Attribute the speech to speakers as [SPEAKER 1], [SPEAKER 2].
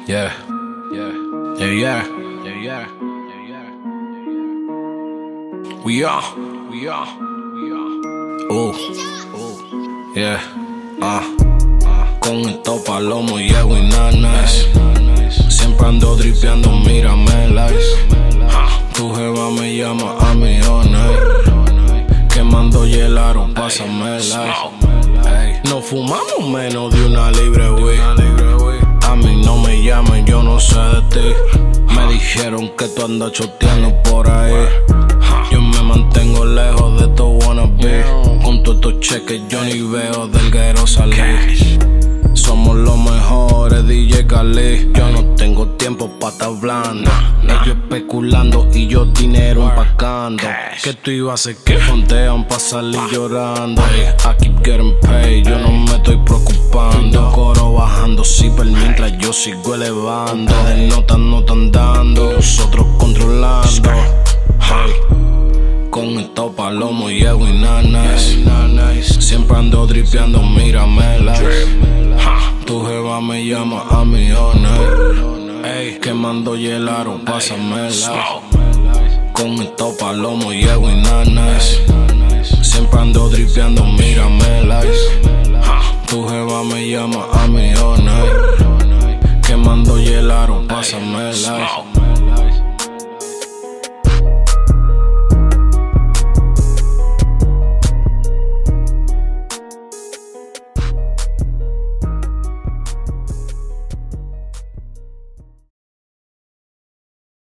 [SPEAKER 1] Yeah, yeah, yeah, yeah, yeah, yeah, yeah. We are. Yeah, con estos palomos llego y nanas. Siempre ando dripeando, mírame likes. Tu jeva me llama a millones. Quemando hielaro, pásame like. No fumamos menos de una libre, wey. A mí no me llamen, yo no sé de ti. Me dijeron que tú andas choteando por ahí. Yo me mantengo lejos de tu wannabe. Con todos estos cheques yo ni veo del guero salir. Somos los mejores, DJ Khalid. Yo no tengo tiempo pa' estar hablando. Ellos especulando y yo dinero empacando. Que tú ibas a hacer que frontean pa' salir llorando. I keep getting paid, yo no me estoy preocupando. Coro bajando zipper mientras yo sigo elevando. De notas no están dando, nosotros controlando. Con estos palomos llego y nanas. Siempre ando dripeando, mírame likes. Tu jeva me llama a millones. Quemando hielaro, pásame like. Con estos palomos llego y nanas.